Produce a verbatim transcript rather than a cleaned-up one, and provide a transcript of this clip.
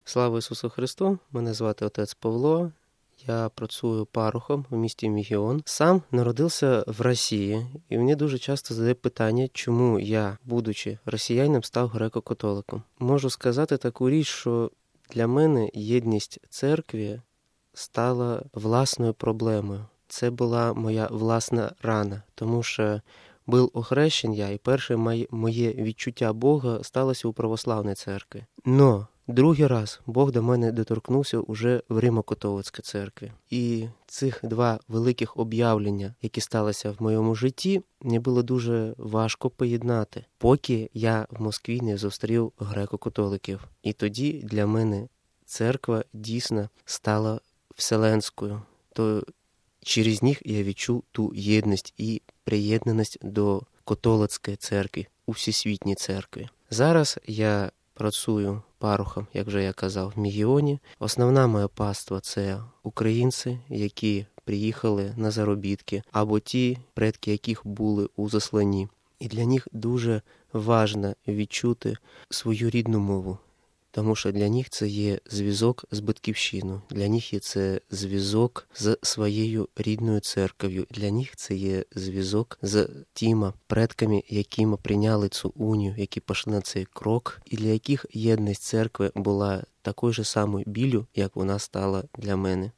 Слава Ісусу Христу! Мене звати отець Павло. Я працюю парохом в місті Мегіон. Сам народився в Росії, і мені дуже часто задають питання, чому я, будучи росіянином, став греко-католиком. Можу сказати таку річ, що для мене єдність церкви стала власною проблемою. Це була моя власна рана, тому що був охрещен я, і перше моє відчуття Бога сталося у православній церкві. Но другий раз Бог до мене доторкнувся уже в Римо-католицькій церкві. І цих два великих об'явлення, які сталися в моєму житті, мені було дуже важко поєднати, поки я в Москві не зустрів греко-католиків. І тоді для мене церква дійсно стала вселенською. То через них я відчув ту єдність і приєднаність до католицької церкви, у всесвітній церкві. Зараз я працюю парохом, як вже я казав, в Мегіоні. Основна моя паства – це українці, які приїхали на заробітки, або ті, предки яких були у засланні. І для них дуже важливо відчути свою рідну мову. Тому що для них це є зв'язок з батьківщиною, для них є це зв'язок з своєю рідною церков'ю, для них це є зв'язок з тими предками, які прийняли цю унію, які пішли на цей крок, і для яких єдність церкви була такою ж самою біллю, як вона стала для мене.